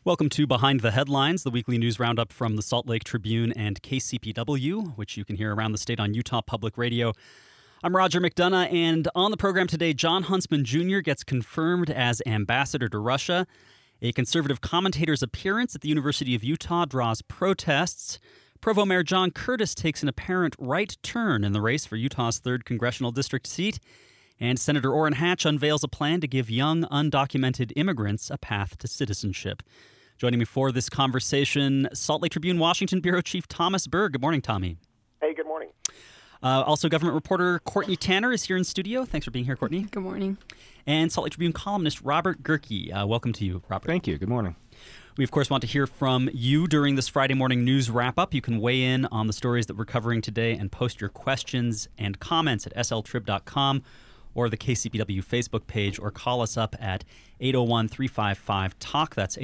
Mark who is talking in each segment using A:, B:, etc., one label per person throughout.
A: Welcome to Behind the Headlines, the weekly news roundup from the Salt Lake Tribune and KCPW, which you can hear around the state on Utah Public Radio. I'm Roger McDonough, and on the program today, Jon Huntsman Jr. gets confirmed as ambassador to Russia. A conservative commentator's appearance at the University of Utah draws protests. Provo Mayor John Curtis takes an apparent right turn in the race for Utah's 3rd congressional district seat. And Senator Orrin Hatch unveils a plan to give young, undocumented immigrants a path to citizenship. Joining me for this conversation, Salt Lake Tribune Washington Bureau Chief Thomas Berg. Good morning, Tommy.
B: Hey, good morning.
A: Also, government reporter Courtney Tanner is here in studio. Thanks for being here, Courtney.
C: Good morning.
A: And Salt Lake Tribune columnist Robert Gehrke. Welcome to you, Robert.
D: Thank you. Good morning.
A: We, of course, want to hear from you during this Friday morning news wrap-up. You can weigh in on the stories that we're covering today and post your questions and comments at sltrib.com or the KCPW Facebook page, or call us up at 801-355-TALK. That's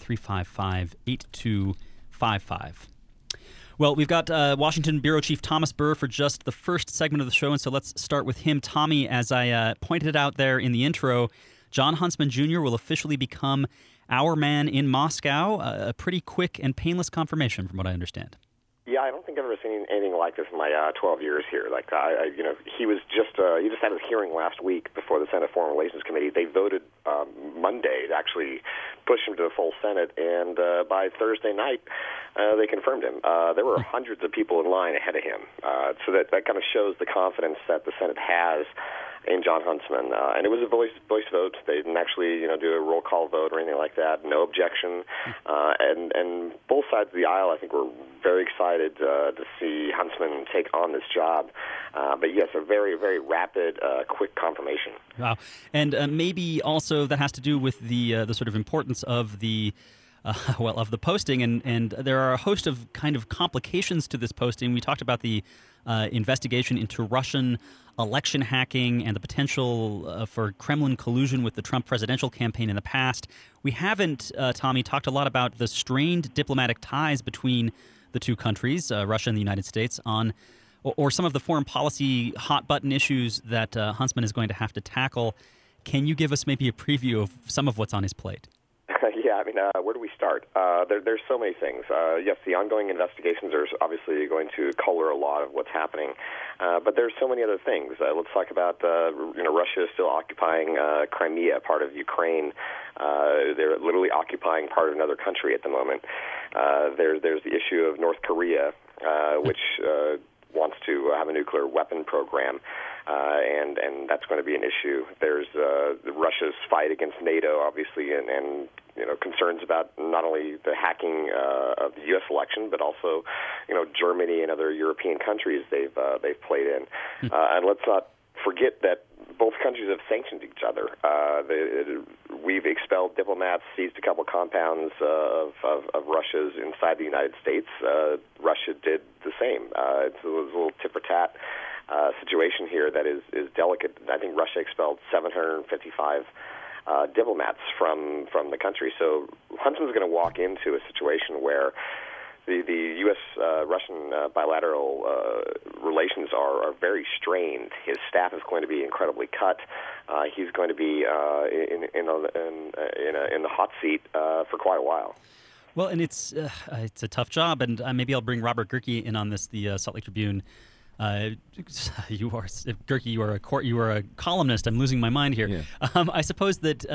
A: 801-355-8255. Well, we've got Washington Bureau Chief Thomas Berg for just the first segment of the show, and so let's start with him. Tommy, as I pointed out there in the intro, Jon Huntsman Jr. will officially become our man in Moscow. A pretty quick and painless confirmation, from what I understand.
B: Yeah, I don't think I've ever seen anything like this in my 12 years here. He was just he just had his hearing last week before the Senate Foreign Relations Committee. They voted Monday to actually push him to the full Senate, and by Thursday night, they confirmed him. There were hundreds of people in line ahead of him, so that kind of shows the confidence that the Senate has in Jon Huntsman, and it was a voice vote. They didn't actually, do a roll call vote or anything like that. No objection, and both sides of the aisle, I think, were very excited to see Huntsman take on this job. But yes, a very, very rapid, quick confirmation.
A: Wow, and maybe also that has to do with the sort of importance of the. Of the posting, and there are a host of kind of complications to this posting. We talked about the investigation into Russian election hacking and the potential for Kremlin collusion with the Trump presidential campaign in the past. We haven't, Tommy, talked a lot about the strained diplomatic ties between the two countries, Russia and the United States, or some of the foreign policy hot-button issues that Huntsman is going to have to tackle. Can you give us maybe a preview of some of what's on his plate?
B: Yeah, where do we start? There's so many things. Yes, the ongoing investigations are obviously going to color a lot of what's happening, but there's so many other things. Let's talk about, Russia is still occupying Crimea, part of Ukraine. They're literally occupying part of another country at the moment. There's the issue of North Korea, which wants to have a nuclear weapon program, and that's going to be an issue. There's Russia's fight against NATO, obviously, and concerns about not only the hacking of the U.S. election, but also, Germany and other European countries they've played in. And let's not forget that both countries have sanctioned each other. We've expelled diplomats, seized a couple compounds of Russia's inside the United States. Russia did the same. It's a little tit-for-tat situation here that is delicate. I think Russia expelled 755 diplomats from the country. So Huntsman's going to walk into a situation where the U.S.-Russian bilateral relations are very strained. His staff is going to be incredibly cut. He's going to be in the hot seat for quite a while.
A: Well, and it's a tough job, and maybe I'll bring Robert Gehrke in on this. The Salt Lake Tribune. Gehrke, you are a columnist. I'm losing my mind here.
D: Yeah.
A: I suppose that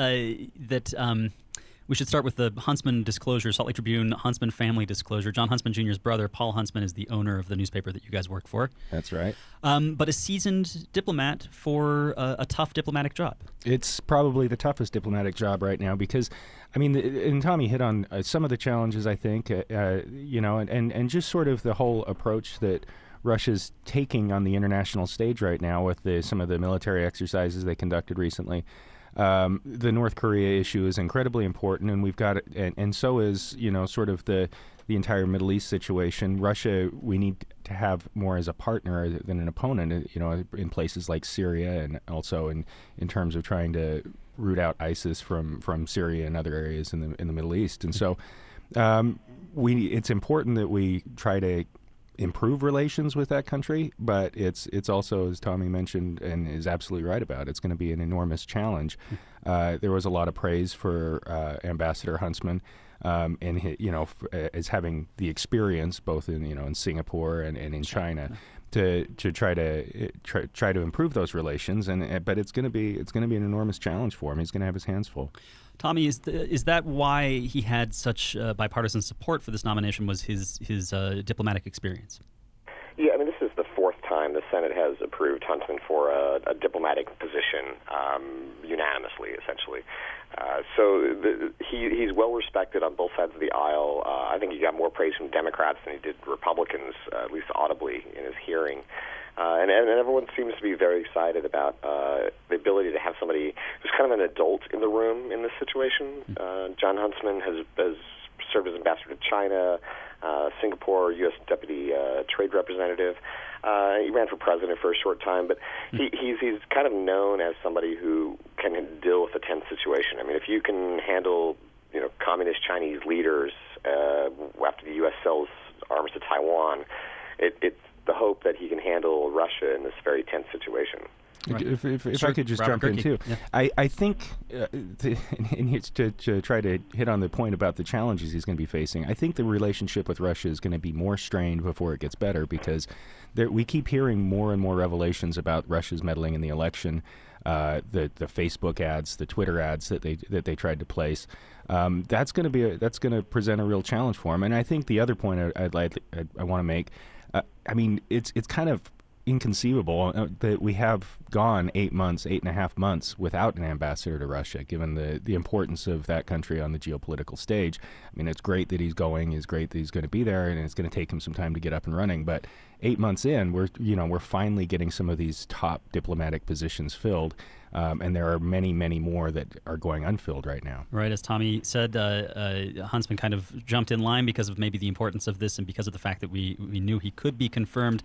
A: we should start with the Huntsman disclosure, Salt Lake Tribune Huntsman family disclosure. Jon Huntsman Jr.'s brother, Paul Huntsman, is the owner of the newspaper that you guys work for.
D: That's right.
A: But a seasoned diplomat for a tough diplomatic job.
D: It's probably the toughest diplomatic job right now because, and Tommy hit on some of the challenges, I think, and just sort of the whole approach that Russia's taking on the international stage right now with some of the military exercises they conducted recently. The North Korea issue is incredibly important, and we've got it, and so is sort of the entire Middle East situation. Russia, we need to have more as a partner than an opponent. In places like Syria, and also in terms of trying to root out ISIS from Syria and other areas in the Middle East. And so, it's important that we try to improve relations with that country, but it's also, as Tommy mentioned and is absolutely right about, it's going to be an enormous challenge. There was a lot of praise for Ambassador Huntsman, as having the experience both in Singapore and in China. To try to improve those relations, but it's going to be an enormous challenge for him. He's going to have his hands full.
A: Tommy, is that why he had such bipartisan support for this nomination? Was his diplomatic experience?
B: Yeah, I mean, this is the fourth time the Senate has approved Huntsman for a diplomatic position unanimously, essentially. He's well respected on both sides of the aisle. I think he got more praise from Democrats than he did Republicans, at least audibly in his hearing. And everyone seems to be very excited about the ability to have somebody who's kind of an adult in the room in this situation. Jon Huntsman has served as ambassador to China, Singapore, U.S. Deputy Trade Representative. He ran for president for a short time, but he's kind of known as somebody who can deal with a tense situation. I mean, if you can handle communist Chinese leaders after the U.S. sells arms to Taiwan, it's the hope that he can handle Russia in this very tense situation.
D: Right. If I could just jump in too, yeah. I think to try to hit on the point about the challenges he's going to be facing, I think the relationship with Russia is going to be more strained before it gets better, because we keep hearing more and more revelations about Russia's meddling in the election, the Facebook ads, the Twitter ads that they tried to place. That's going to present a real challenge for him. And I think the other point I want to make, I mean, it's kind of inconceivable that we have gone 8.5 months without an ambassador to Russia, given the importance of that country on the geopolitical stage. I mean, it's great that he's going, it's great that he's going to be there, and it's going to take him some time to get up and running. But 8 months in, we're finally getting some of these top diplomatic positions filled, and there are many, many more that are going unfilled right now.
A: Right, as Tommy said, Huntsman kind of jumped in line because of maybe the importance of this and because of the fact that we knew he could be confirmed.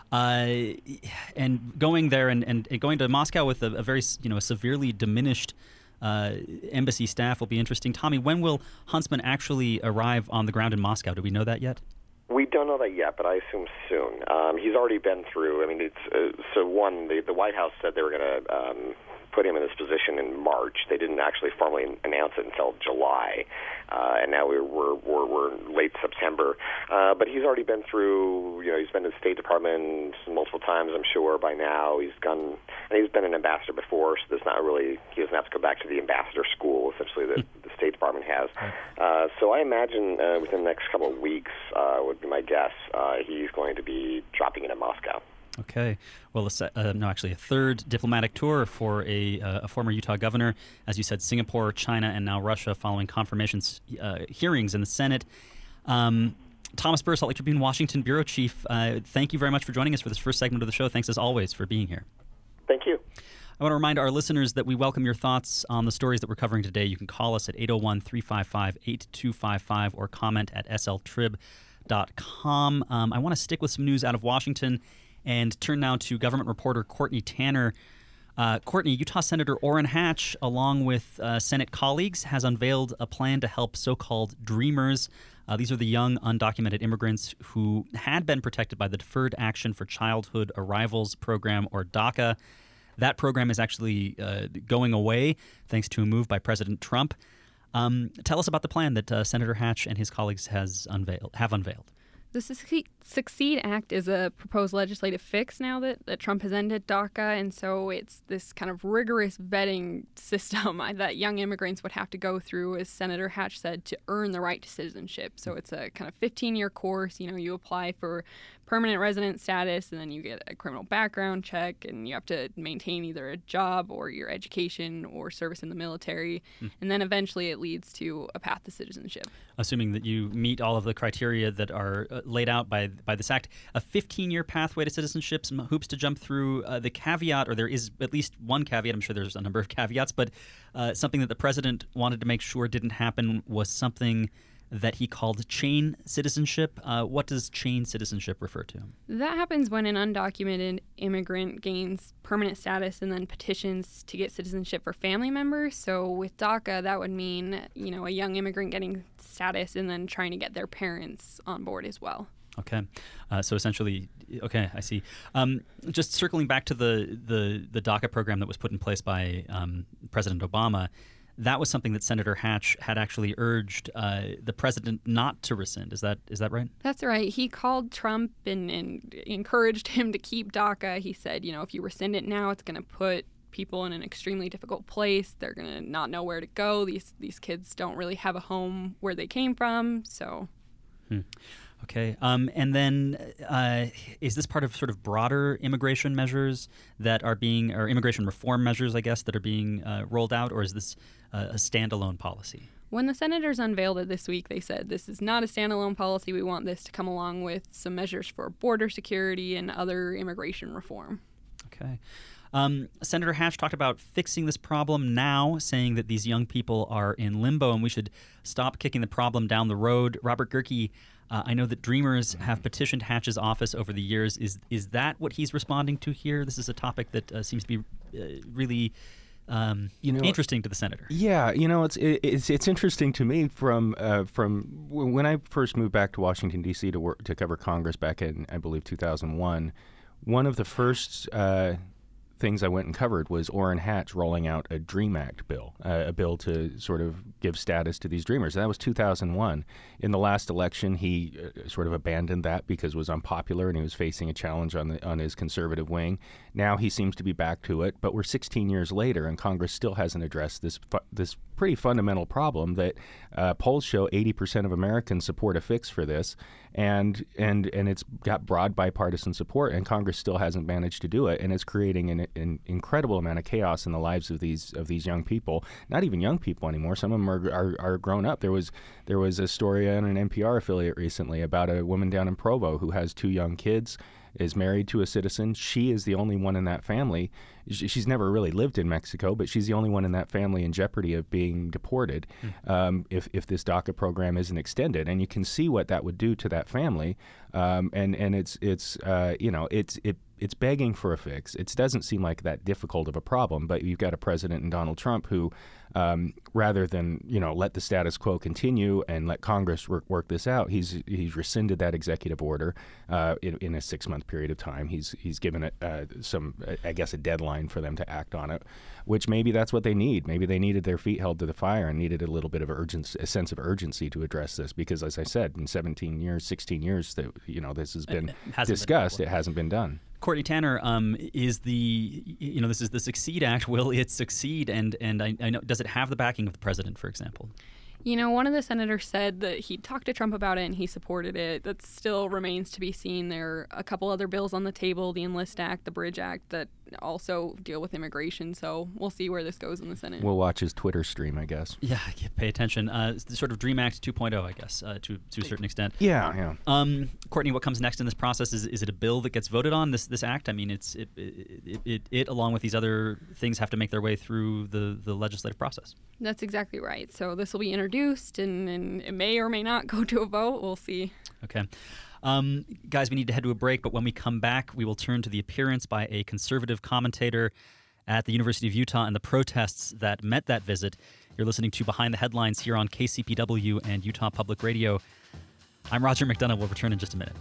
A: And going there and going to Moscow with a very a severely diminished embassy staff will be interesting. Tommy, when will Huntsman actually arrive on the ground in Moscow? Do we know that yet?
B: We don't know that yet, but I assume soon. He's already been through. I mean, the White House said they were going to put him in this position in March. They didn't actually formally announce it until July, and now we're late September. But he's already been through. He's been to the State Department multiple times, I'm sure, by now. He's been an ambassador before, so he doesn't have to go back to the ambassador school, essentially, that the State Department has. So I imagine within the next couple of weeks, would be my guess, he's going to be dropping into Moscow.
A: Okay. Well, a third diplomatic tour for a former Utah governor. As you said, Singapore, China, and now Russia following confirmations hearings in the Senate. Thomas Burr, Salt Lake Tribune, Washington Bureau Chief, thank you very much for joining us for this first segment of the show. Thanks, as always, for being here.
B: Thank you.
A: I want to remind our listeners that we welcome your thoughts on the stories that we're covering today. You can call us at 801-355-8255 or comment at sltrib.com. I want to stick with some news out of Washington and turn now to government reporter Courtney Tanner. Courtney, Utah Senator Orrin Hatch, along with Senate colleagues, has unveiled a plan to help so-called Dreamers. These are the young undocumented immigrants who had been protected by the Deferred Action for Childhood Arrivals program, or DACA. That program is actually going away thanks to a move by President Trump. Tell us about the plan that Senator Hatch and his colleagues have unveiled.
C: The Succeed Act is a proposed legislative fix now that Trump has ended DACA, and so it's this kind of rigorous vetting system that young immigrants would have to go through, as Senator Hatch said, to earn the right to citizenship. So it's a kind of 15-year course. You apply for permanent resident status, and then you get a criminal background check, and you have to maintain either a job or your education or service in the military, and then eventually it leads to a path to citizenship.
A: Assuming that you meet all of the criteria that are laid out by this act, a 15-year pathway to citizenship, some hoops to jump through. The caveat, or there is at least one caveat, I'm sure there's a number of caveats, but something that the president wanted to make sure didn't happen was something that he called chain citizenship. What does chain citizenship refer to?
C: That happens when an undocumented immigrant gains permanent status and then petitions to get citizenship for family members. So with DACA, that would mean, a young immigrant getting status and then trying to get their parents on board as well.
A: Okay, so essentially, okay, I see. Just circling back to the DACA program that was put in place by President Obama, that was something that Senator Hatch had actually urged the president not to rescind. Is that right?
C: That's right. He called Trump and encouraged him to keep DACA. He said, if you rescind it now, it's going to put people in an extremely difficult place. They're going to not know where to go. These kids don't really have a home where they came from. So.
A: Okay. And then is this part of sort of broader immigration measures that are being, or immigration reform measures, I guess, that are being rolled out, or is this a standalone policy?
C: When the senators unveiled it this week, they said this is not a standalone policy. We want this to come along with some measures for border security and other immigration reform.
A: Okay. Senator Hatch talked about fixing this problem now, saying that these young people are in limbo and we should stop kicking the problem down the road. Robert Gehrke, I know that Dreamers have petitioned Hatch's office over the years. Is that what he's responding to here? This is a topic that seems to be really interesting to the senator.
D: Yeah, it's interesting to me from when I first moved back to Washington D.C. to cover Congress back in, I believe, 2001. One of the first things I went and covered was Orrin Hatch rolling out a DREAM Act bill, a bill to sort of give status to these dreamers. And that was 2001. In the last election, he sort of abandoned that because it was unpopular and he was facing a challenge on his conservative wing. Now he seems to be back to it, but we're 16 years later and Congress still hasn't addressed this pretty fundamental problem that polls show 80% of Americans support a fix for this, and it's got broad bipartisan support, and Congress still hasn't managed to do it, and it's creating an incredible amount of chaos in the lives of these young people. Not even young people anymore. Some of them are grown up. There was a story on an NPR affiliate recently about a woman down in Provo who has 2 young kids, is married to a citizen. She is the only one in that family. She's never really lived in Mexico, but she's the only one in that family in jeopardy of being deported if this DACA program isn't extended. And you can see what that would do to that family. And it's begging for a fix. It doesn't seem like that difficult of a problem, but you've got a president in Donald Trump who, rather than let the status quo continue and let Congress work this out, he's rescinded that executive order in a 6-month period of time. He's given it a deadline for them to act on it, which maybe that's what they need. Maybe they needed their feet held to the fire and needed a little bit of a sense of urgency to address this, because, as I said, in 16 years that this has been discussed, it hasn't been done.
A: Courtney Tanner, is this is the Succeed Act. Will it succeed? And I know, does it have the backing of the president, for example?
C: One of the senators said that he talked to Trump about it and he supported it. That still remains to be seen. There are a couple other bills on the table, the Enlist Act, the Bridge Act, that also deal with immigration. So we'll see where this goes in the Senate.
D: We'll watch his Twitter stream, I guess.
A: Yeah, pay attention. The sort of DREAM Act 2.0, I guess, to a certain extent.
D: Yeah.
A: Courtney, what comes next in this process? Is it a bill that gets voted on, this act? I mean, it along with these other things have to make their way through the legislative process.
C: That's exactly right. So this will be introduced, and it may or may not go to a vote. We'll see.
A: Okay. Guys, we need to head to a break, but when we come back, we will turn to the appearance by a conservative commentator at the University of Utah and the protests that met that visit. You're listening to Behind the Headlines here on KCPW and Utah Public Radio. I'm Roger McDonough. We'll return in just a minute.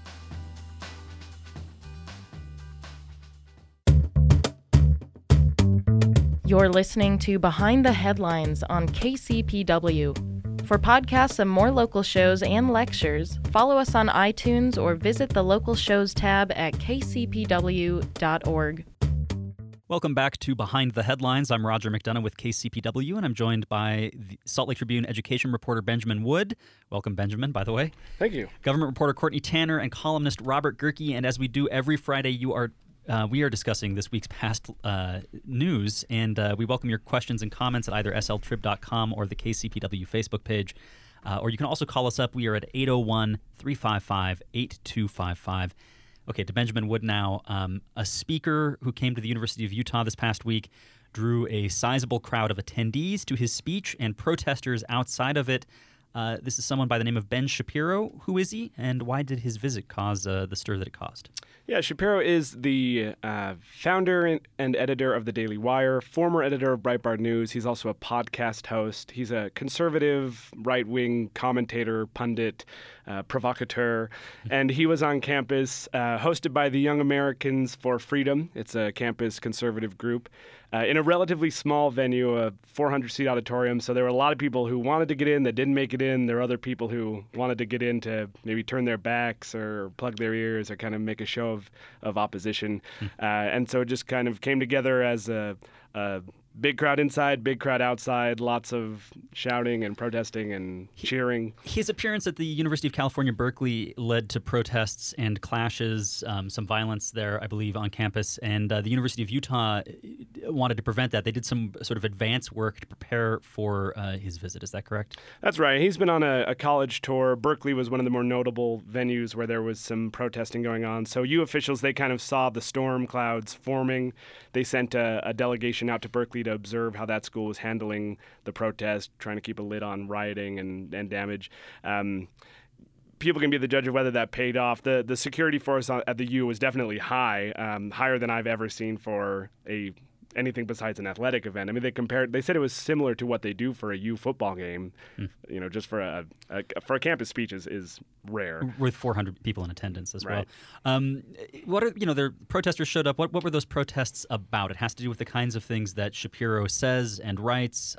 E: You're listening to Behind the Headlines on KCPW. For podcasts of more local shows and lectures, follow us on iTunes or visit the Local Shows tab at kcpw.org.
A: Welcome back to Behind the Headlines. I'm Roger McDonough with KCPW, and I'm joined by the Salt Lake Tribune education reporter Benjamin Wood. Welcome, Benjamin, by the way.
F: Thank you.
A: Government reporter Courtney Tanner and columnist Robert Gehrke. And as we do every Friday, we are discussing this week's past news, and we welcome your questions and comments at either sltrib.com or the KCPW Facebook page. Or you can also call us up. We are at 801-355-8255. Okay, to Benjamin Wood now. A speaker who came to the University of Utah this past week drew a sizable crowd of attendees to his speech and protesters outside of it. This is someone by the name of Ben Shapiro. Who is he, and why did his visit cause the stir that it caused?
F: Yeah, Shapiro is the founder and editor of The Daily Wire, former editor of Breitbart News. He's also a podcast host. He's a conservative, right-wing commentator, pundit, provocateur, and he was on campus, hosted by the Young Americans for Freedom. It's a campus conservative group. In a relatively small venue, a 400-seat auditorium, so there were a lot of people who wanted to get in that didn't make it in. There were other people who wanted to get in to maybe turn their backs or plug their ears or kind of make a show of opposition. And so it just kind of came together as a big crowd inside, big crowd outside, lots of shouting and protesting and cheering.
A: His appearance at the University of California, Berkeley led to protests and clashes, some violence there, I believe, on campus. And the University of Utah wanted to prevent that. They did some sort of advance work to prepare for his visit. Is that correct?
F: That's right. He's been on a college tour. Berkeley was one of the more notable venues where there was some protesting going on. So U officials, they kind of saw the storm clouds forming. They sent a delegation out to Berkeley to observe how that school was handling the protest, trying to keep a lid on rioting and damage. People can be the judge of whether that paid off. The security force at the U was definitely high, higher than I've ever seen for anything besides an athletic event. I mean, they said it was similar to what they do for a U football game. You know, just for a campus speech is rare.
A: With 400 people in attendance as
F: right.
A: well. Their protesters showed up. What were those protests about? It has to do with the kinds of things that Shapiro says and writes.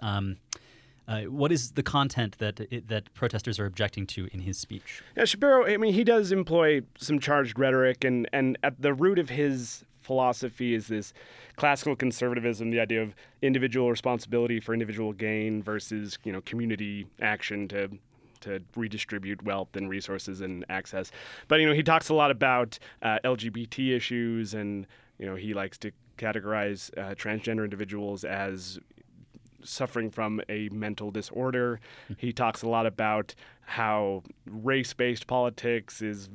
A: What is the content that protesters are objecting to in his speech?
F: Yeah, Shapiro, I mean, he does employ some charged rhetoric, and at the root of his philosophy is this classical conservatism, the idea of individual responsibility for individual gain versus, community action to redistribute wealth and resources and access. But, he talks a lot about LGBT issues, and, he likes to categorize transgender individuals as suffering from a mental disorder. He talks a lot about how race-based politics is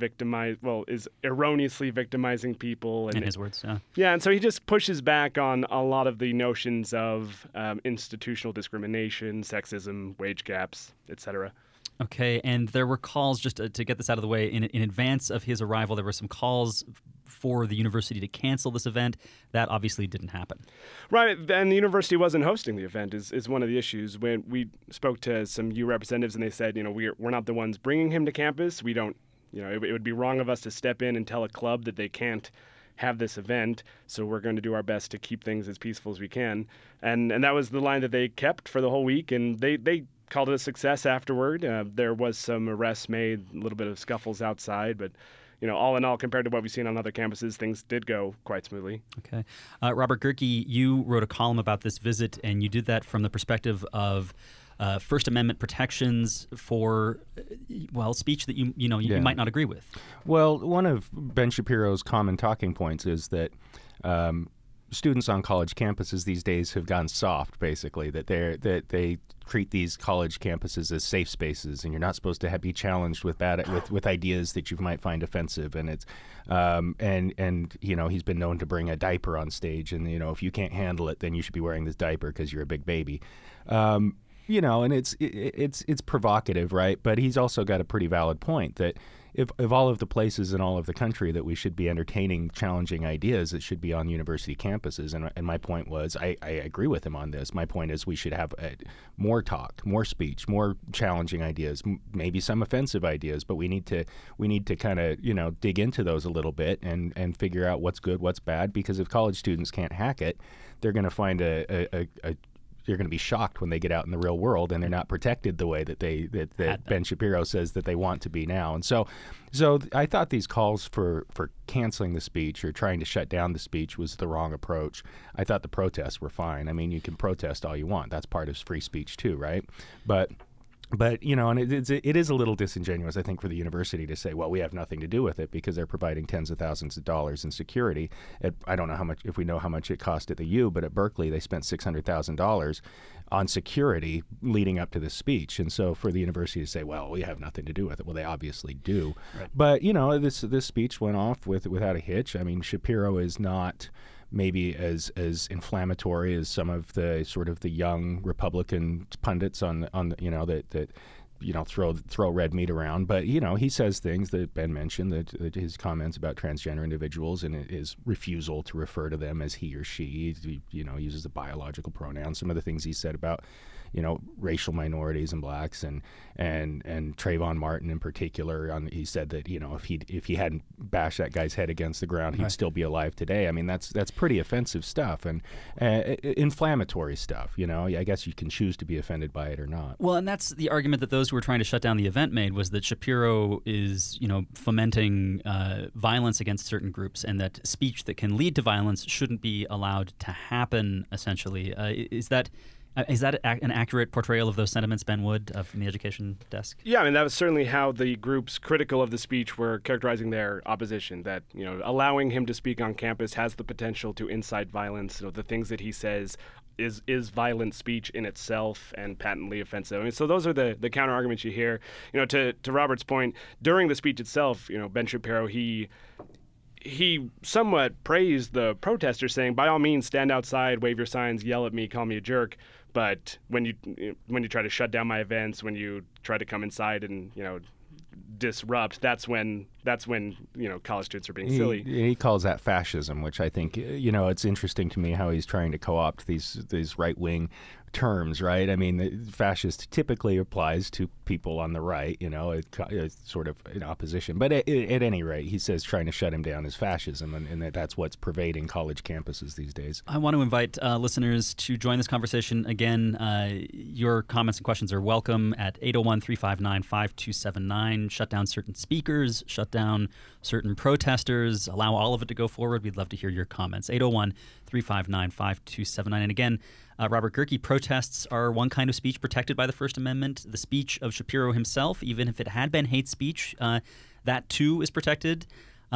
F: erroneously victimizing people.
A: In his words, yeah.
F: Yeah, and so he just pushes back on a lot of the notions of institutional discrimination, sexism, wage gaps, etc.
A: Okay, and there were calls, just to get this out of the way, in advance of his arrival, there were some calls for the university to cancel this event. That obviously didn't happen. Right,
F: and the university wasn't hosting the event is one of the issues. When we spoke to some U representatives, and they said, we're not the ones bringing him to campus. We don't, it would be wrong of us to step in and tell a club that they can't have this event, so we're going to do our best to keep things as peaceful as we can. And that was the line that they kept for the whole week, and they called it a success afterward. There was some arrests made, a little bit of scuffles outside, but all in all, compared to what we've seen on other campuses, things did go quite smoothly. Okay.
A: Robert Gehrke, you wrote a column about this visit, and you did that from the perspective of First Amendment protections for, speech that you might not agree with.
D: Well, one of Ben Shapiro's common talking points is that students on college campuses these days have gone soft, basically, that they treat these college campuses as safe spaces, and you're not supposed to be challenged with ideas that you might find offensive. And it's he's been known to bring a diaper on stage, and if you can't handle it, then you should be wearing this diaper because you're a big baby. And it's provocative, right? But he's also got a pretty valid point that if all of the places in all of the country that we should be entertaining challenging ideas, it should be on university campuses. And my point was, I agree with him on this. My point is we should have more talk, more speech, more challenging ideas, maybe some offensive ideas, but we need to kind of, dig into those a little bit and figure out what's good, what's bad, because if college students can't hack it, they're going to find you're going to be shocked when they get out in the real world and they're not protected the way that that Ben Shapiro says that they want to be now. And so I thought these calls for canceling the speech or trying to shut down the speech was the wrong approach. I thought the protests were fine. I mean, you can protest all you want. That's part of free speech too, right? But and it is a little disingenuous, I think, for the university to say, well, we have nothing to do with it because they're providing tens of thousands of dollars in security. I don't know how much, if we know how much it cost at the U, but at Berkeley they spent $600,000 on security leading up to this speech. And so for the university to say, well, we have nothing to do with it, well, they obviously do. Right. But, this speech went off without a hitch. I mean, Shapiro is not maybe as inflammatory as some of the sort of the young Republican pundits on that throw red meat around. But he says things that Ben mentioned, that his comments about transgender individuals and his refusal to refer to them as he or she. He uses the biological pronouns. Some of the things he said about racial minorities and blacks and Trayvon Martin in particular. He said that if he hadn't bashed that guy's head against the ground, he'd still be alive today. I mean, that's pretty offensive stuff and inflammatory stuff. I guess you can choose to be offended by it or not.
A: Well, and that's the argument that those who were trying to shut down the event made, was that Shapiro is fomenting violence against certain groups, and that speech that can lead to violence shouldn't be allowed to happen. Essentially, is that an accurate portrayal of those sentiments, Ben Wood, from the Education Desk?
F: Yeah, I mean, that was certainly how the groups critical of the speech were characterizing their opposition, that, allowing him to speak on campus has the potential to incite violence. The things that he says is violent speech in itself and patently offensive. I mean, so those are the counter arguments you hear. To Robert's point, during the speech itself, Ben Shapiro, he somewhat praised the protesters, saying, by all means, stand outside, wave your signs, yell at me, call me a jerk. But when you try to shut down my events, when you try to come inside and disrupt, that's when college students are being silly.
D: He calls that fascism, which I think it's interesting to me how he's trying to co-opt these right wing terms, right? I mean, fascist typically applies to people on the right, it's sort of in opposition. But at any rate, he says trying to shut him down is fascism, and that's what's pervading college campuses these days.
A: I want to invite listeners to join this conversation. Again, your comments and questions are welcome at 801-359-5279. Shut down certain speakers, shut down certain protesters, allow all of it to go forward. We'd love to hear your comments. 801-359-5279. And again, Robert Gehrke, protests are one kind of speech protected by the First Amendment. The speech of Shapiro himself, even if it had been hate speech, that too is protected.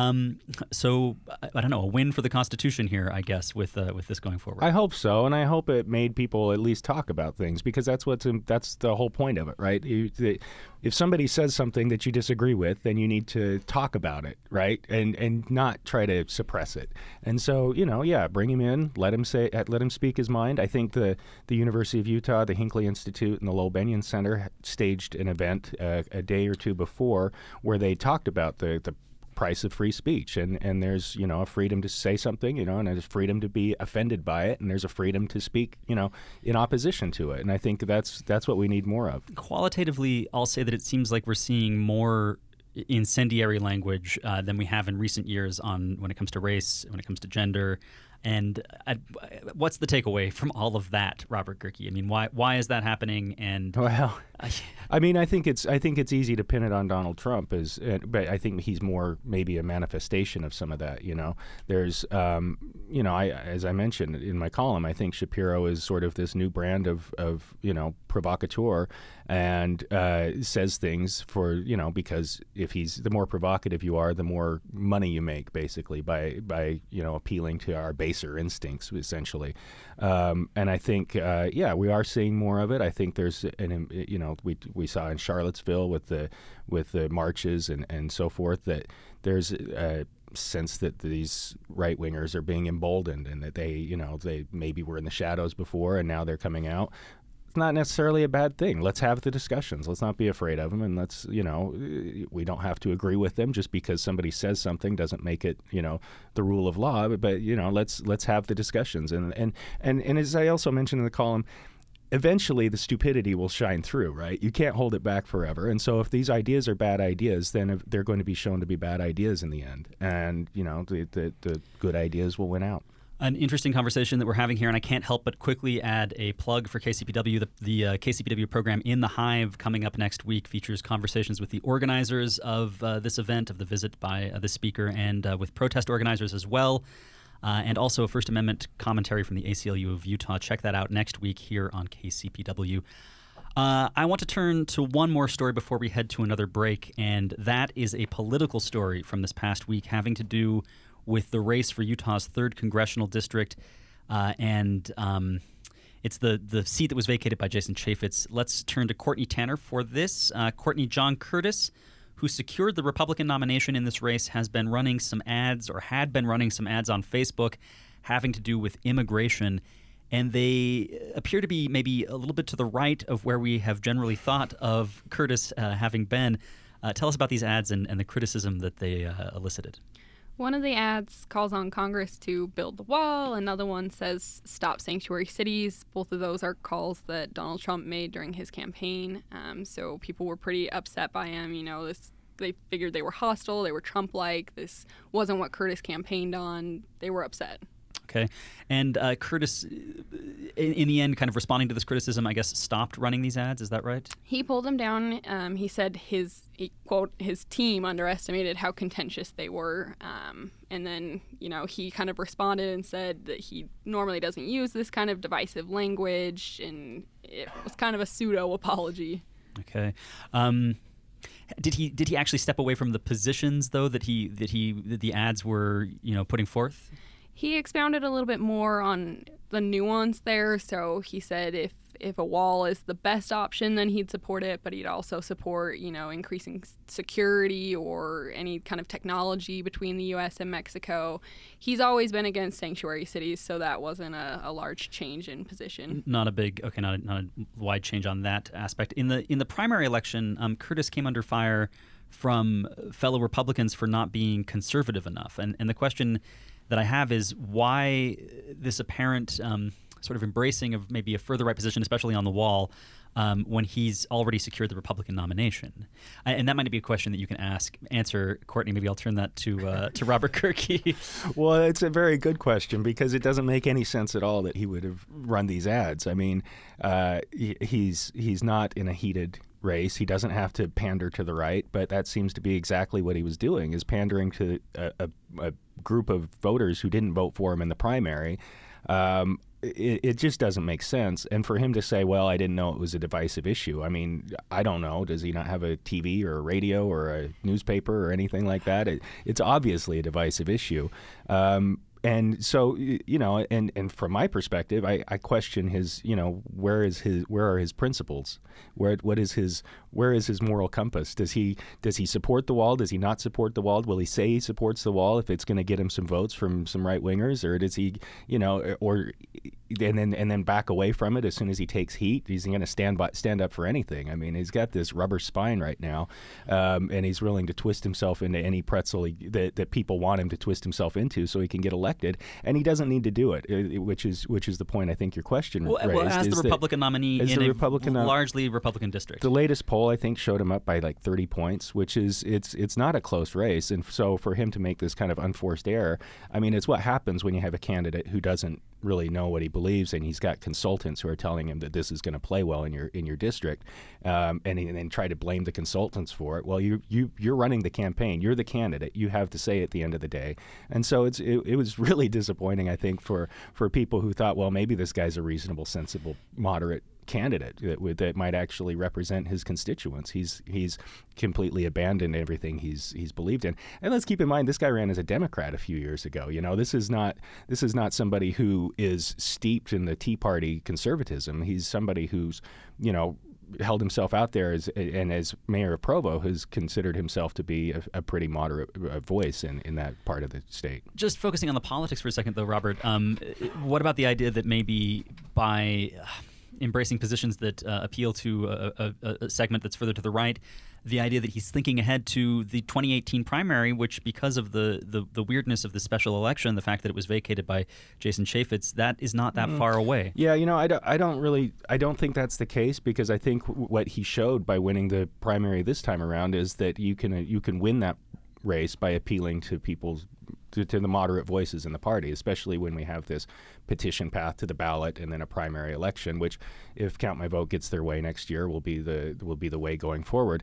A: So I don't know, a win for the Constitution here, I guess, with this going forward.
D: I hope so, and I hope it made people at least talk about things, because that's the whole point of it, right? If somebody says something that you disagree with, then you need to talk about it, right? And not try to suppress it. And so, bring him in, let him speak his mind. I think the University of Utah, the Hinckley Institute, and the Lowell Bennion Center staged an event a day or two before where they talked about the price of free speech, and there's a freedom to say something, and there's freedom to be offended by it, and there's a freedom to speak in opposition to it, and I think that's what we need more of.
A: Qualitatively, I'll say that it seems like we're seeing more incendiary language than we have in recent years when it comes to race, when it comes to gender. And what's the takeaway from all of that, Robert Gehrke? I mean, why is that happening? And
D: well, I mean, I think it's easy to pin it on Donald Trump, but I think he's more maybe a manifestation of some of that. There's as I mentioned in my column, I think Shapiro is sort of this new brand of provocateur, and says things for because if the more provocative you are, the more money you make, basically by appealing to our baser instincts, essentially. And I think we are seeing more of it. I think there's we saw in Charlottesville with the marches and so forth, that there's a sense that these right wingers are being emboldened, and that they maybe were in the shadows before and now they're coming out. It's not necessarily a bad thing. Let's have the discussions. Let's not be afraid of them, and let's we don't have to agree with them just because somebody says something doesn't make it the rule of law. But let's have the discussions, and as I also mentioned in the column, eventually the stupidity will shine through, right? You can't hold it back forever. And so if these ideas are bad ideas, then they're going to be shown to be bad ideas in the end. And, the good ideas will win out.
A: An interesting conversation that we're having here, and I can't help but quickly add a plug for KCPW. The KCPW program In the Hive, coming up next week, features conversations with the organizers of this event, of the visit by the speaker, and with protest organizers as well. And also a First Amendment commentary from the ACLU of Utah. Check that out next week here on KCPW. I want to turn to one more story before we head to another break, and that is a political story from this past week having to do with the race for Utah's 3rd congressional district, and it's the seat that was vacated by Jason Chaffetz. Let's turn to Courtney Tanner for this. Courtney, John Curtis, who secured the Republican nomination in this race, has been running some ads, or had been running some ads on Facebook having to do with immigration. and they appear to be maybe a little bit to the right of where we have generally thought of Curtis having been. Tell us about these ads and the criticism that they elicited.
C: One of the ads calls on Congress to build the wall. Another one says stop sanctuary cities. Both of those are calls that Donald Trump made during his campaign. So people were pretty upset by him. They figured they were hostile. They were Trump-like. This wasn't what Curtis campaigned on. They were upset.
A: Okay. And Curtis, in the end, kind of responding to this criticism, I guess, stopped running these ads. Is that right?
C: He pulled them down. He said quote, his team underestimated how contentious they were. And then, he kind of responded and said that he normally doesn't use this kind of divisive language. And it was kind of a pseudo-apology.
A: Okay. Did he actually step away from the positions, though, that the ads were, putting forth?
C: He expounded a little bit more on the nuance there. So he said if a wall is the best option, then he'd support it, but he'd also support, increasing security or any kind of technology between the U.S. and Mexico. He's always been against sanctuary cities, so that wasn't a large change in position.
A: Not a wide change on that aspect. In the primary election, Curtis came under fire from fellow Republicans for not being conservative enough. And the question that I have is why this apparent sort of embracing of maybe a further right position, especially on the wall, when he's already secured the Republican nomination. And that might be a question that you can answer, Courtney. Maybe I'll turn that to Robert Kirky.
D: Well, it's a very good question because it doesn't make any sense at all that he would have run these ads. I mean, he's not in a heated race. He doesn't have to pander to the right, but that seems to be exactly what he was doing, is pandering to a group of voters who didn't vote for him in the primary. It just doesn't make sense. And for him to say, well, I didn't know it was a divisive issue. I mean, I don't know. Does he not have a TV or a radio or a newspaper or anything like that? It's obviously a divisive issue. And so, and from my perspective, I question his, where are his principles? Where is his moral compass? Does he support the wall? Does he not support the wall? Will he say he supports the wall if it's going to get him some votes from some right wingers, or does he, and then back away from it as soon as he takes heat? He's going to stand up for anything. I mean, he's got this rubber spine right now, and he's willing to twist himself into any pretzel that people want him to twist himself into so he can get elected, and he doesn't need to do it, which is the point I think your question raised.
A: Well, as the Republican nominee in a largely Republican district.
D: The latest poll, I think, showed him up by like 30 points, which is it's not a close race, and so for him to make this kind of unforced error, I mean, it's what happens when you have a candidate who doesn't really know what he believes, and he's got consultants who are telling him that this is going to play well in your district, and then try to blame the consultants for it. Well, you're running the campaign, you're the candidate, you have to say at the end of the day. And so it was really disappointing, I think, for people who thought, well, maybe this guy's a reasonable, sensible, moderate candidate that might actually represent his constituents. He's completely abandoned everything he's believed in. And let's keep in mind, this guy ran as a Democrat a few years ago. This is not somebody who is steeped in the Tea Party conservatism. He's somebody who's held himself out there as mayor of Provo, has considered himself to be a pretty moderate voice in that part of the state.
A: Just focusing on the politics for a second, though, Robert, what about the idea that maybe by embracing positions that appeal to a segment that's further to the right, the idea that he's thinking ahead to the 2018 primary, which, because of the weirdness of the special election, the fact that it was vacated by Jason Chaffetz, that is not that far away.
D: Yeah, I don't think that's the case, because I think what he showed by winning the primary this time around is that you can win that race by appealing to to the moderate voices in the party, especially when we have this petition path to the ballot and then a primary election, which, if Count My Vote gets their way next year, will be the way going forward.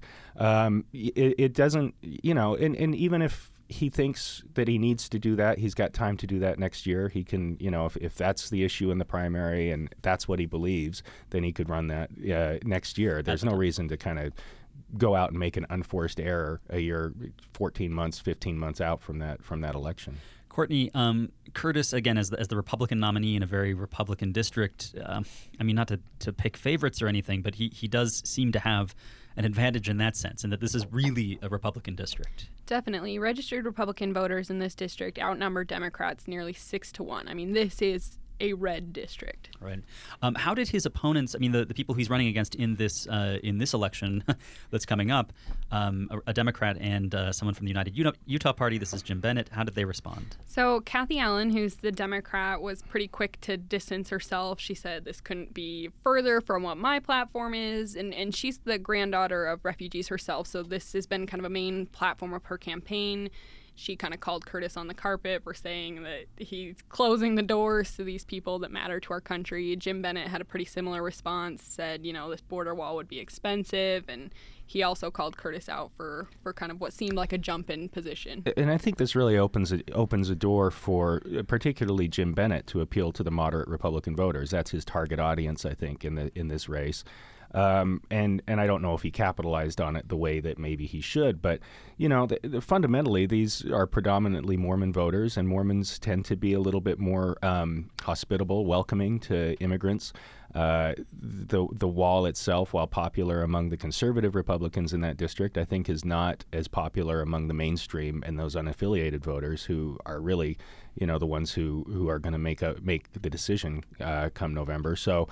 D: It doesn't, and even if he thinks that he needs to do that, he's got time to do that next year. He can, if that's the issue in the primary and that's what he believes, then he could run that next year. There's no reason to kind of go out and make an unforced error a year, 14 months, 15 months out from that election.
A: Courtney, Curtis, again, as the Republican nominee in a very Republican district, not to pick favorites or anything, but he does seem to have an advantage in that sense, and that this is really a Republican district.
C: Definitely. Registered Republican voters in this district outnumber Democrats nearly 6-1. I mean, this is a red district.
A: Right. How did his opponents, I mean, the people he's running against in this election that's coming up, a Democrat and someone from the United Utah Party, this is Jim Bennett, how did they respond?
C: So Kathy Allen, who's the Democrat, was pretty quick to distance herself. She said this couldn't be further from what my platform is, and she's the granddaughter of refugees herself, so this has been kind of a main platform of her campaign. She kind of called Curtis on the carpet for saying that he's closing the doors to these people that matter to our country. Jim Bennett had a pretty similar response, said, this border wall would be expensive, and he also called Curtis out for kind of what seemed like a jump-in position.
D: And I think this really opens a door for particularly Jim Bennett to appeal to the moderate Republican voters. That's his target audience, I think, in this race. And I don't know if he capitalized on it the way that maybe he should, but fundamentally these are predominantly Mormon voters, and Mormons tend to be a little bit more hospitable, welcoming to immigrants. The wall itself, while popular among the conservative Republicans in that district, I think is not as popular among the mainstream and those unaffiliated voters who are really, the ones who are going to make the decision come November. So.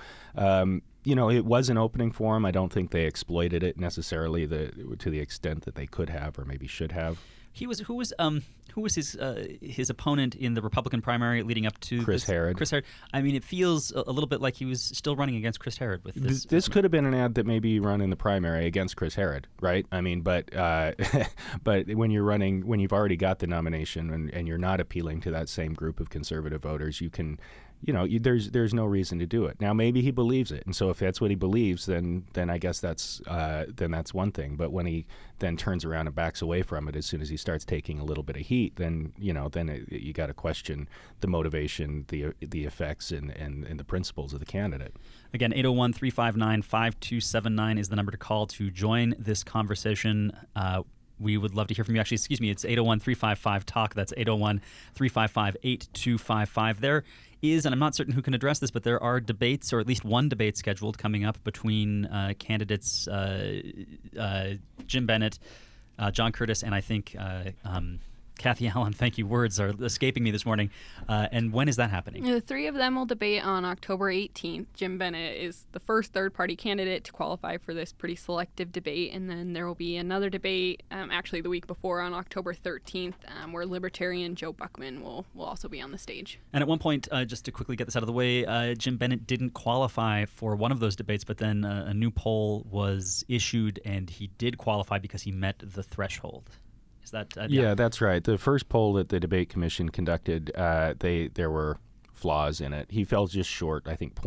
D: It was an opening for him. I don't think they exploited it necessarily to the extent that they could have or maybe should have.
A: Who was his opponent in the Republican primary leading up to
D: Chris Herrod?
A: Chris Herrod. I mean, it feels a little bit like he was still running against Chris Herrod with this.
D: This could have been an ad that maybe run in the primary against Chris Herrod, right? I mean, but when you've already got the nomination and you're not appealing to that same group of conservative voters, you can. There's no reason to do it. Now, maybe he believes it, and so if that's what he believes, then I guess that's one thing. But when he then turns around and backs away from it as soon as he starts taking a little bit of heat, then you got to question the motivation, the effects, and the principles of the candidate.
A: Again, 801-359-5279 is the number to call to join this conversation. We would love to hear from you. Actually, excuse me, it's 801-355-TALK. That's 801-355-8255. There is, and I'm not certain who can address this, but there are debates, or at least one debate scheduled coming up between candidates Jim Bennett, John Curtis, and I think Kathy Allen. Thank you. Words are escaping me this morning. And when is that happening?
C: The three of them will debate on October 18th. Jim Bennett is the first third-party candidate to qualify for this pretty selective debate. And then there will be another debate, actually the week before on October 13th, where Libertarian Joe Buckman will also be on the stage.
A: And at one point, just to quickly get this out of the way, Jim Bennett didn't qualify for one of those debates, but then a new poll was issued, and he did qualify because he met the threshold. Is that,
D: yeah, that's right. The first poll that the debate commission conducted, there were flaws in it. He fell just short, I think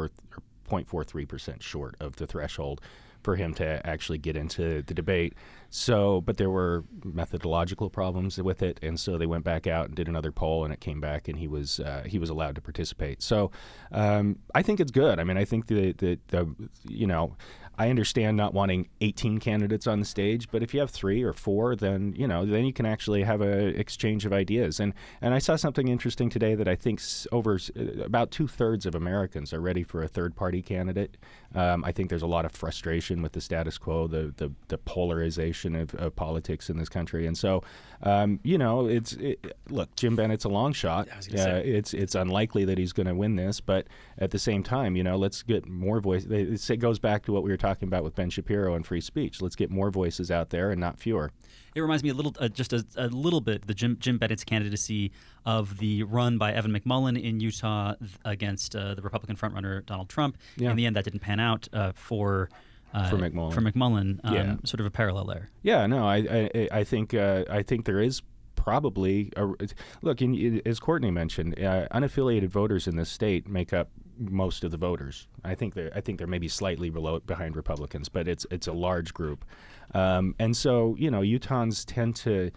D: 0.43% short of the threshold for him to actually get into the debate. So, but there were methodological problems with it, and so they went back out and did another poll, and it came back, and he was allowed to participate. So, I think it's good. I mean, I think I understand not wanting 18 candidates on the stage, but if you have 3 or 4, then you can actually have an exchange of ideas. And I saw something interesting today that I think over about 2/3 of Americans are ready for a third-party candidate. I think there's a lot of frustration with the status quo, the polarization of politics in this country, and so look, Jim Bennett's a long shot. It's unlikely that he's going to win this, but at the same time, let's get more voices. It goes back to what we were talking about with Ben Shapiro and free speech. Let's get more voices out there and not fewer.
A: It reminds me a little bit, the Jim Bennett's candidacy of the run by Evan McMullin in Utah against the Republican frontrunner Donald Trump. Yeah. In the end, that didn't pan out for McMullin. Sort of a parallel there.
D: Yeah, no, I think there is probably look. As Courtney mentioned, unaffiliated voters in this state make up most of the voters. I think they're maybe slightly behind Republicans, but it's a large group, and so Utahns tend to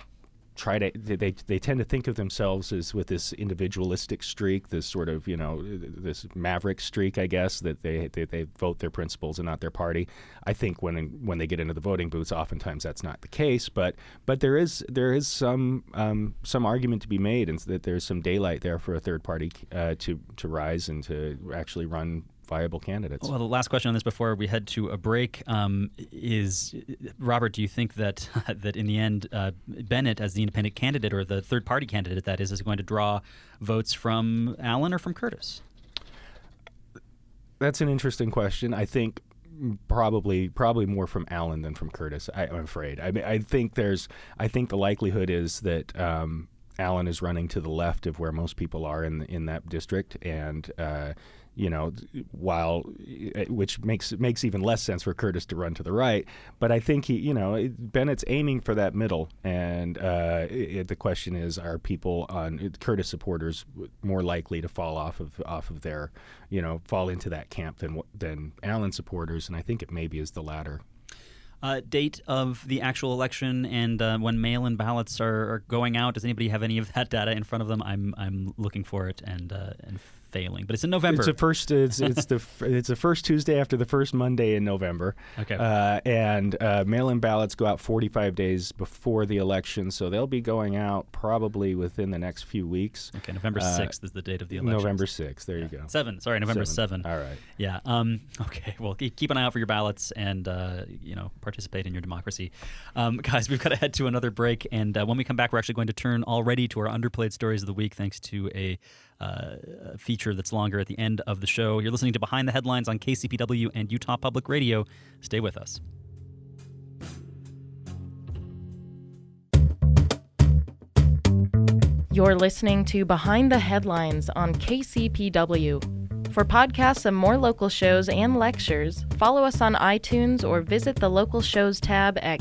D: they tend to think of themselves as with this individualistic streak, this sort of this maverick streak, I guess, that they vote their principles and not their party. I think when they get into the voting booths, oftentimes that's not the case, but there is some argument to be made, and that there's some daylight there for a third party to rise and to actually run viable candidates.
A: Well, the last question on this before we head to a break is, Robert, do you think that that in the end Bennett, as the independent candidate or the third-party candidate, that is going to draw votes from Allen or from Curtis?
D: That's an interesting question. I think probably more from Allen than from Curtis. I'm afraid. I think the likelihood is that Allen is running to the left of where most people are in that district, and which makes even less sense for Curtis to run to the right. But I think Bennett's aiming for that middle, and the question is, are people on Curtis supporters more likely to fall off of their, fall into that camp than Allen supporters? And I think it maybe is the latter.
A: Date of the actual election and when mail-in ballots are going out. Does anybody have any of that data in front of them? I'm looking for it and failing, but it's in November.
D: It's the first Tuesday after the first Monday in November.
A: Okay.
D: And mail-in ballots go out 45 days before the election, so they'll be going out probably within the next few weeks.
A: Okay, November 6th is the date of the election.
D: November 6th. There you go.
A: November 7.
D: All right.
A: Yeah. Okay. Well, keep an eye out for your ballots and participate in your democracy, guys. We've got to head to another break, and when we come back, we're actually going to turn already to our underplayed stories of the week, thanks to a feature that's longer at the end of the show. You're listening to Behind the Headlines on KCPW and Utah Public Radio. Stay with us.
E: You're listening to Behind the Headlines on KCPW. For podcasts of more local shows and lectures, follow us on iTunes or visit the Local Shows tab at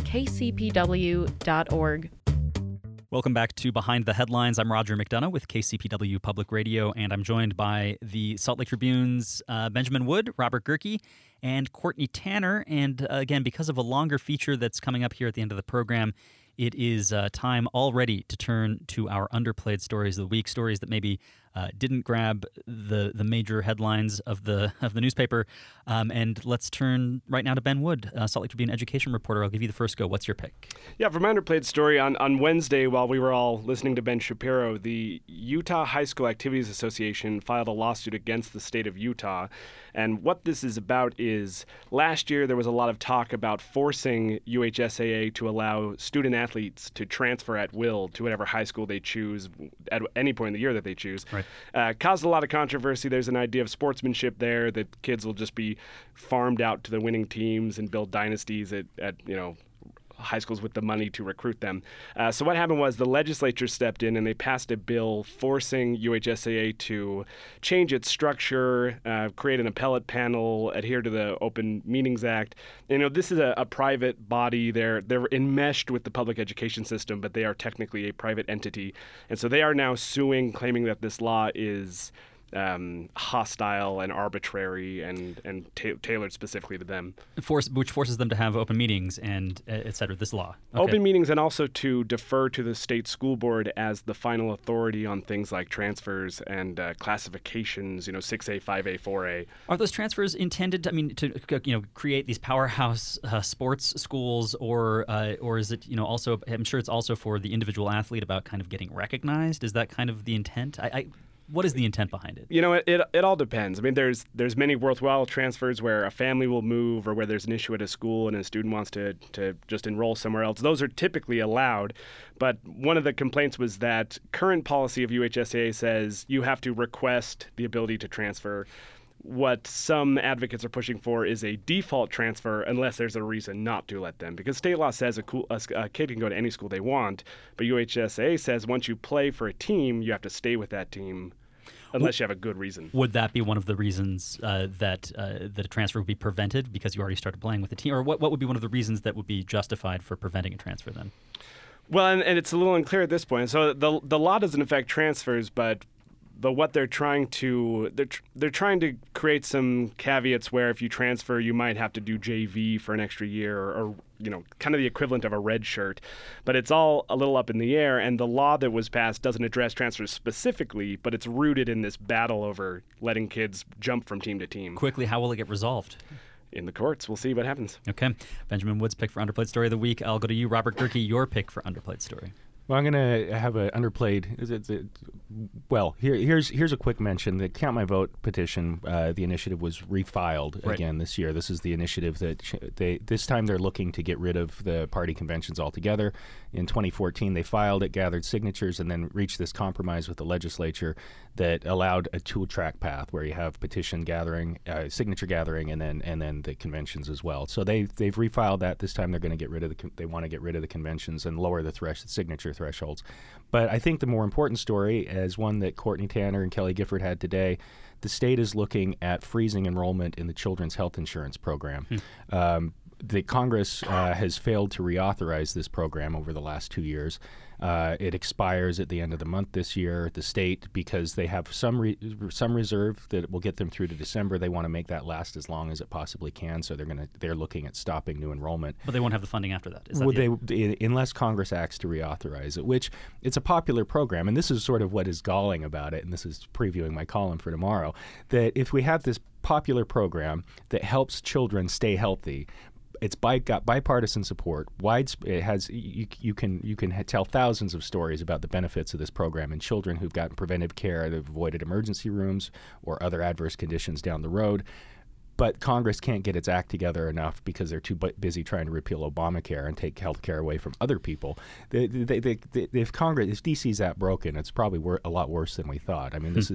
E: kcpw.org.
A: Welcome back to Behind the Headlines. I'm Roger McDonough with KCPW Public Radio, and I'm joined by the Salt Lake Tribune's Benjamin Wood, Robert Gehrke, and Courtney Tanner. And again, because of a longer feature that's coming up here at the end of the program, it is time already to turn to our underplayed stories of the week, stories that maybe didn't grab the major headlines of the newspaper. And let's turn right now to Ben Wood, Salt Lake Tribune education reporter. I'll give you the first go. What's your pick?
F: Yeah, for my underplayed story, on Wednesday, while we were all listening to Ben Shapiro, the Utah High School Activities Association filed a lawsuit against the state of Utah. And what this is about is, last year there was a lot of talk about forcing UHSAA to allow student athletes to transfer at will to whatever high school they choose at any point in the year that they choose.
A: Right.
F: Caused a lot of controversy. There's an idea of sportsmanship there, that kids will just be farmed out to the winning teams and build dynasties at high schools with the money to recruit them. So what happened was the legislature stepped in and they passed a bill forcing UHSAA to change its structure, create an appellate panel, adhere to the Open Meetings Act. This is a private body. They're enmeshed with the public education system, but they are technically a private entity. And so they are now suing, claiming that this law is hostile and arbitrary and tailored specifically to them.
A: Which forces them to have open meetings and et cetera, this law. Okay.
F: Open meetings, and also to defer to the state school board as the final authority on things like transfers and classifications, 6A, 5A, 4A.
A: Are those transfers intended to create these powerhouse sports schools, or is it, also, I'm sure it's also for the individual athlete about kind of getting recognized? Is that kind of the intent? What is the intent behind it?
F: It all depends. There's many worthwhile transfers where a family will move, or where there's an issue at a school and a student wants to just enroll somewhere else. Those are typically allowed. But one of the complaints was that current policy of UHSAA says you have to request the ability to transfer. What some advocates are pushing for is a default transfer unless there's a reason not to let them. Because state law says a kid can go to any school they want, but UHSAA says once you play for a team, you have to stay with that team unless you have a good reason. Would
A: that be one of the reasons that a transfer would be prevented because you already started playing with the team? Or what would be one of the reasons that would be justified for preventing a transfer then?
F: Well, and it's a little unclear at this point. So the law doesn't affect transfers, but what they're trying to they're trying to create some caveats where if you transfer, you might have to do JV for an extra year, or kind of the equivalent of a red shirt. But it's all a little up in the air, and the law that was passed doesn't address transfers specifically, but it's rooted in this battle over letting kids jump from team to team.
A: Quickly, how will it get resolved?
F: In the courts. We'll see what happens.
A: Okay. Benjamin Wood's pick for Underplayed Story of the Week. I'll go to you, Robert Gehrke, your pick for Underplayed Story.
D: Well, I'm going to have an underplayed. Well, here's a quick mention. The Count My Vote petition, the initiative was refiled again this year. This is the initiative that this time they're looking to get rid of the party conventions altogether. In 2014, they filed it, gathered signatures, and then reached this compromise with the legislature that allowed a two-track path where you have petition gathering, signature gathering, and then the conventions as well. So they've refiled that. This time they're going to get rid of they want to get rid of the conventions and lower the signature thresholds. But I think the more important story, as one that Courtney Tanner and Kelly Gifford had today, the state is looking at freezing enrollment in the Children's Health Insurance Program. The Congress has failed to reauthorize this program over the last 2 years. It expires at the end of the month this year. The state, because they have some reserve that will get them through to December, they want to make that last as long as it possibly can. So they're looking at stopping new enrollment.
A: But they won't have the funding after that. Is that
D: unless Congress acts to reauthorize it, which it's a popular program, and this is sort of what is galling about it. And this is previewing my column for tomorrow. That if we have this popular program that helps children stay healthy. It's got bipartisan support. It has you can tell thousands of stories about the benefits of this program in children who've gotten preventive care, they've avoided emergency rooms or other adverse conditions down the road. But Congress can't get its act together enough because they're too busy trying to repeal Obamacare and take health care away from other people. If DC's that broken, it's probably a lot worse than we thought. I mean, this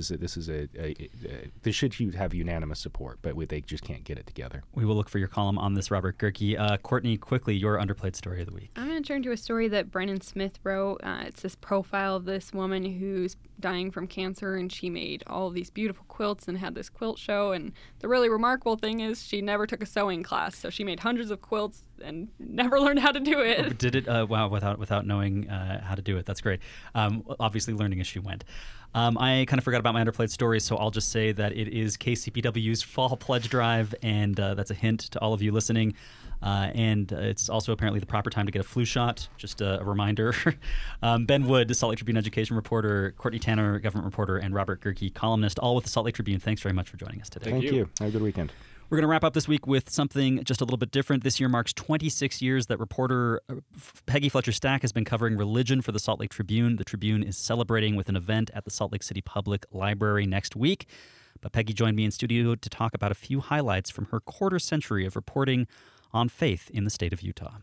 D: should have unanimous support, but they just can't get it together.
A: We will look for your column on this, Robert Gehrke. Courtney, quickly, your underplayed story of the week.
C: I'm going to turn to a story that Brennan Smith wrote. It's this profile of this woman who's dying from cancer, and she made all of these beautiful quilts and had this quilt show. And the really remarkable thing is she never took a sewing class, so she made hundreds of quilts and never learned how to do it.
A: Did it? Wow, without knowing how to do it. That's great. Obviously learning as she went. I kind of forgot about my underplayed story, so I'll just say that it is KCPW's Fall Pledge Drive, and that's a hint to all of you listening. And it's also apparently the proper time to get a flu shot. Just a reminder. Ben Wood, the Salt Lake Tribune education reporter, Courtney Tanner, government reporter, and Robert Gehrke, columnist, all with the Salt Lake Tribune. Thanks very much for joining us today.
D: Thank you. Have a good weekend.
A: We're going to wrap up this week with something just a little bit different. This year marks 26 years that reporter Peggy Fletcher Stack has been covering religion for the Salt Lake Tribune. The Tribune is celebrating with an event at the Salt Lake City Public Library next week. But Peggy joined me in studio to talk about a few highlights from her quarter century of reporting on faith in the state of Utah.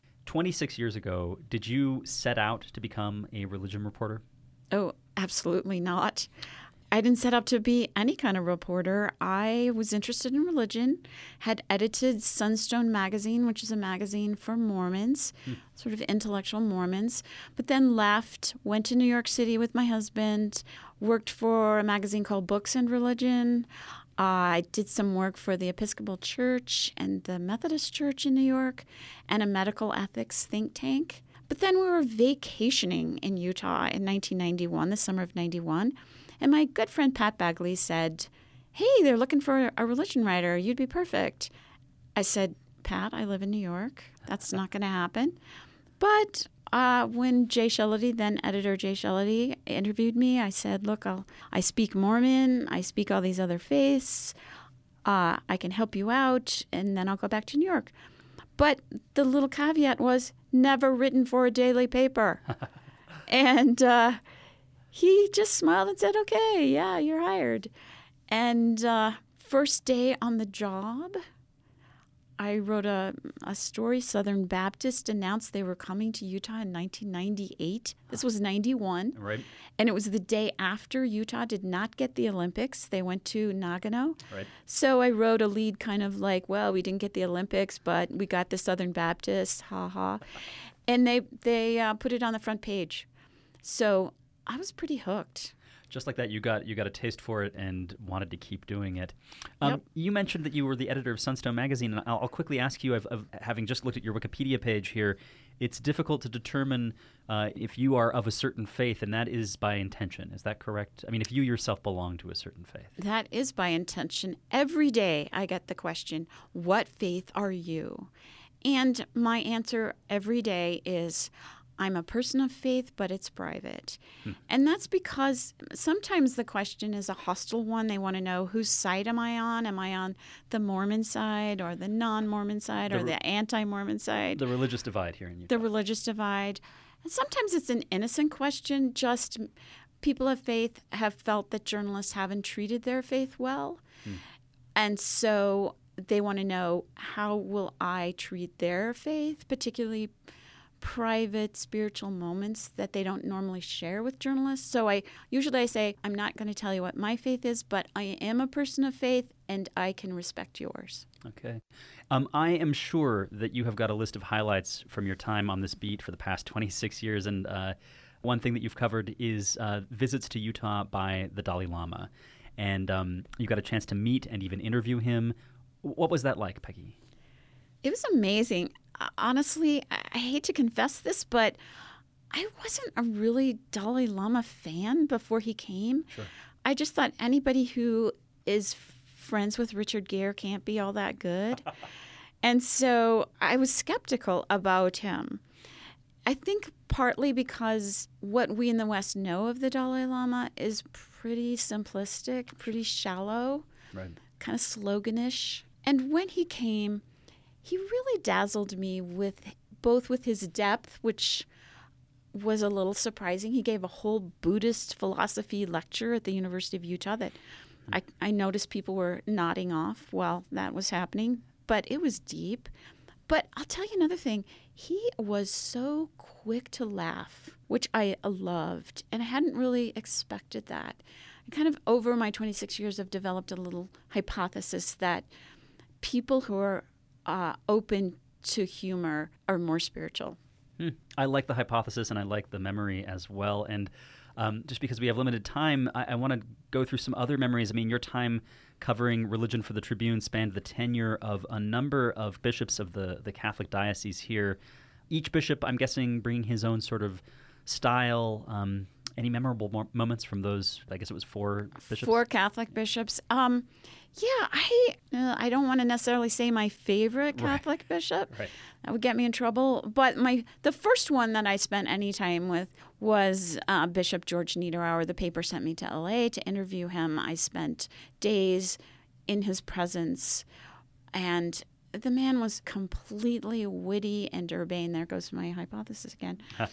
A: 26 years ago, did you set out to become a religion reporter?
G: Oh, absolutely not. I didn't set out to be any kind of reporter. I was interested in religion, had edited Sunstone Magazine, which is a magazine for Mormons, sort of intellectual Mormons, but then left, went to New York City with my husband, worked for a magazine called Books and Religion. I did some work for the Episcopal Church and the Methodist Church in New York and a medical ethics think tank. But then we were vacationing in Utah in 1991, the summer of 91, and my good friend Pat Bagley said, "Hey, they're looking for a religion writer. You'd be perfect." I said, "Pat, I live in New York. That's not going to happen." But when Jay Shellady, then editor Jay Shellady, interviewed me, I said, "Look, I speak Mormon. I speak all these other faiths. I can help you out, and then I'll go back to New York." But the little caveat was never written for a daily paper. And he just smiled and said, "Okay, yeah, you're hired." And first day on the job, I wrote a story. Southern Baptist announced they were coming to Utah in 1998. This was 91.
A: Right.
G: And it was the day after Utah did not get the Olympics. They went to Nagano.
A: Right.
G: So I wrote a lead kind of like, well, we didn't get the Olympics, but we got the Southern Baptist, ha. And they put it on the front page. So I was pretty hooked.
A: Just like that, you got a taste for it and wanted to keep doing it.
G: Yep.
A: You mentioned that you were the editor of Sunstone Magazine, and I'll quickly ask you, of having just looked at your Wikipedia page here, it's difficult to determine if you are of a certain faith, and that is by intention. Is that correct? I mean, if you yourself belong to a certain faith.
G: That is by intention. Every day I get the question, what faith are you? And my answer every day is, I'm a person of faith, but it's private. And that's because sometimes the question is a hostile one. They want to know, whose side am I on? Am I on the Mormon side or the non-Mormon side or the anti-Mormon side?
A: The religious divide here in Utah.
G: The religious divide. And sometimes it's an innocent question, just people of faith have felt that journalists haven't treated their faith well. And so they want to know, how will I treat their faith, particularly private spiritual moments that they don't normally share with journalists. So I say, I'm not going to tell you what my faith is, but I am a person of faith and I can respect yours.
A: Okay. I am sure that you have got a list of highlights from your time on this beat for the past 26 years. And one thing that you've covered is visits to Utah by the Dalai Lama. And you got a chance to meet and even interview him. What was that like, Peggy?
G: It was amazing. Honestly, I hate to confess this, but I wasn't a really Dalai Lama fan before he came.
A: Sure.
G: I just thought anybody who is friends with Richard Gere can't be all that good. And so I was skeptical about him. I think partly because what we in the West know of the Dalai Lama is pretty simplistic, pretty shallow,
A: Right.
G: kind of sloganish. And when he came, he really dazzled me with his depth, which was a little surprising. He gave a whole Buddhist philosophy lecture at the University of Utah that I noticed people were nodding off while that was happening, but it was deep. But I'll tell you another thing. He was so quick to laugh, which I loved, and I hadn't really expected that. I kind of, over my 26 years, have developed a little hypothesis that people who are open to humor are more spiritual.
A: I like the hypothesis, and I like the memory as well. And just because we have limited time, I want to go through some other memories. I mean, your time covering religion for the Tribune spanned the tenure of a number of bishops of the Catholic diocese here. Each bishop, I'm guessing, bringing his own sort of style. Any memorable moments from those? I guess it was 4 bishops.
G: 4 Catholic bishops. I don't want to necessarily say my favorite Catholic bishop.
A: Right.
G: That would get me in trouble. But the first one that I spent any time with was Bishop George Niederauer. The paper sent me to L.A. to interview him. I spent days in his presence, and the man was completely witty and urbane. There goes my hypothesis again.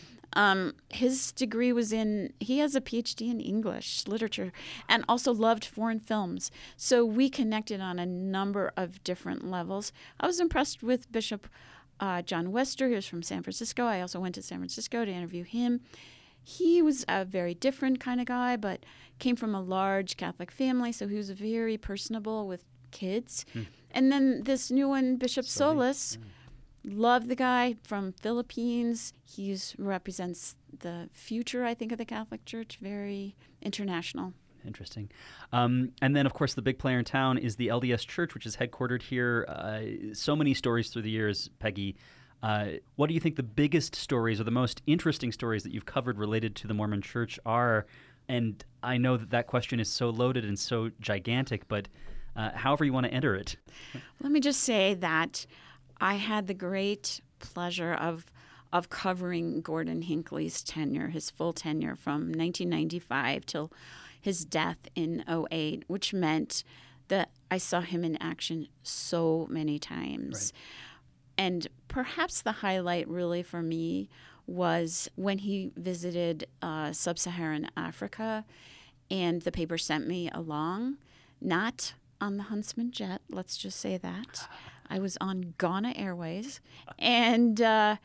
G: His degree was he has a PhD in English literature and also loved foreign films. So we connected on a number of different levels. I was impressed with Bishop John Wester. He was from San Francisco. I also went to San Francisco to interview him. He was a very different kind of guy, but came from a large Catholic family, so he was very personable with kids. And then this new one, Bishop Solis, love the guy from Philippines. He represents the future, I think, of the Catholic Church. Very international.
A: Interesting. And then, of course, the big player in town is the LDS Church, which is headquartered here. So many stories through the years, Peggy. What do you think the biggest stories or the most interesting stories that you've covered related to the Mormon Church are? And I know that question is so loaded and so gigantic, but however you want to enter it.
G: Let me just say that I had the great pleasure of covering Gordon Hinckley's tenure, his full tenure from 1995 till his death in 2008, which meant that I saw him in action so many times. Right. And perhaps the highlight really for me was when he visited sub-Saharan Africa, and the paper sent me along, not on the Huntsman jet, let's just say that. I was on Ghana Airways and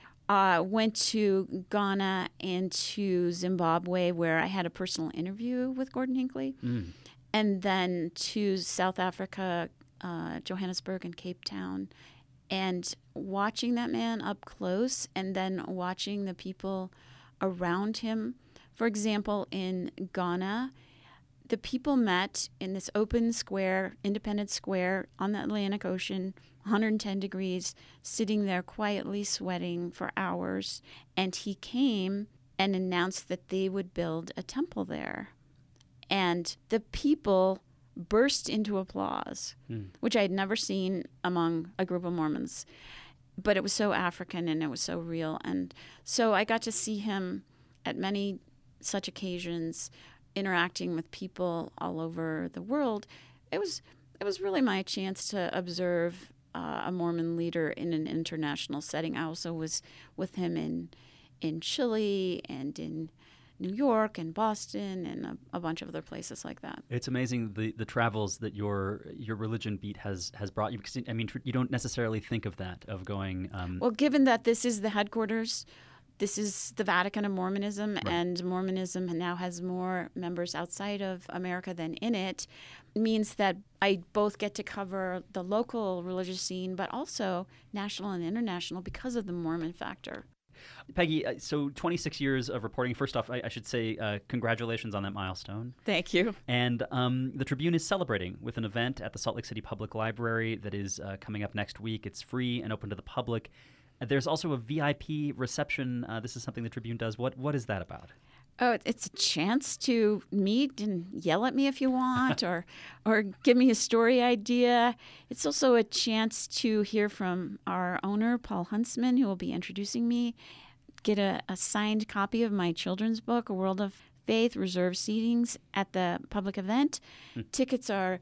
G: went to Ghana and to Zimbabwe, where I had a personal interview with Gordon Hinckley, and then to South Africa, Johannesburg and Cape Town, and watching that man up close and then watching the people around him. For example, in Ghana, the people met in this open square, independent square on the Atlantic Ocean, 110 degrees, sitting there quietly sweating for hours. And he came and announced that they would build a temple there. And the people burst into applause, which I had never seen among a group of Mormons. But it was so African and it was so real. And so I got to see him at many such occasions, interacting with people all over the world. It was really my chance to observe a Mormon leader in an international setting. I also was with him in Chile and in New York and Boston and a bunch of other places like that.
A: It's amazing the travels that your religion beat has brought you, because I mean you don't necessarily think of that, of going.
G: Well, given that this is the headquarters, this is the Vatican of Mormonism,
A: Right.
G: and Mormonism now has more members outside of America than in it, means that I both get to cover the local religious scene, but also national and international because of the Mormon factor.
A: Peggy, so 26 years of reporting. First off, I should say congratulations on that milestone.
G: Thank you.
A: And the Tribune is celebrating with an event at the Salt Lake City Public Library that is coming up next week. It's free and open to the public. There's also a VIP reception. This is something the Tribune does. What is that about?
G: Oh, it's a chance to meet and yell at me if you want, or give me a story idea. It's also a chance to hear from our owner, Paul Huntsman, who will be introducing me, get a signed copy of my children's book, A World of Faith, reserved seatings at the public event. Tickets are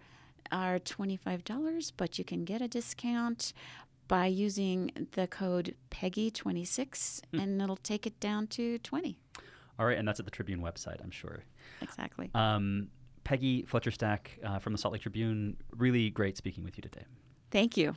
G: $25, but you can get a discount by using the code PEGGY26, and it'll take it down to $20.
A: All right, and that's at the Tribune website, I'm sure.
G: Exactly.
A: Peggy Fletcher-Stack from the Salt Lake Tribune, really great speaking with you today.
G: Thank you.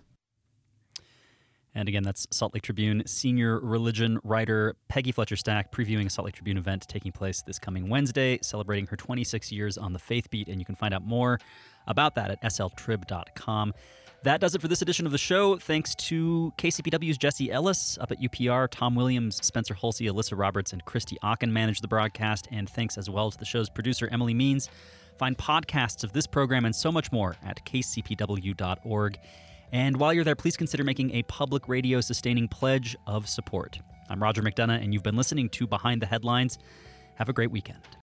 A: And again, that's Salt Lake Tribune senior religion writer Peggy Fletcher-Stack previewing a Salt Lake Tribune event taking place this coming Wednesday, celebrating her 26 years on the Faith Beat, and you can find out more about that at sltrib.com. That does it for this edition of the show. Thanks to KCPW's Jesse Ellis up at UPR, Tom Williams, Spencer Holsey, Alyssa Roberts, and Christy Aachen managed the broadcast. And thanks as well to the show's producer, Emily Means. Find podcasts of this program and so much more at kcpw.org. And while you're there, please consider making a public radio sustaining pledge of support. I'm Roger McDonough, and you've been listening to Behind the Headlines. Have a great weekend.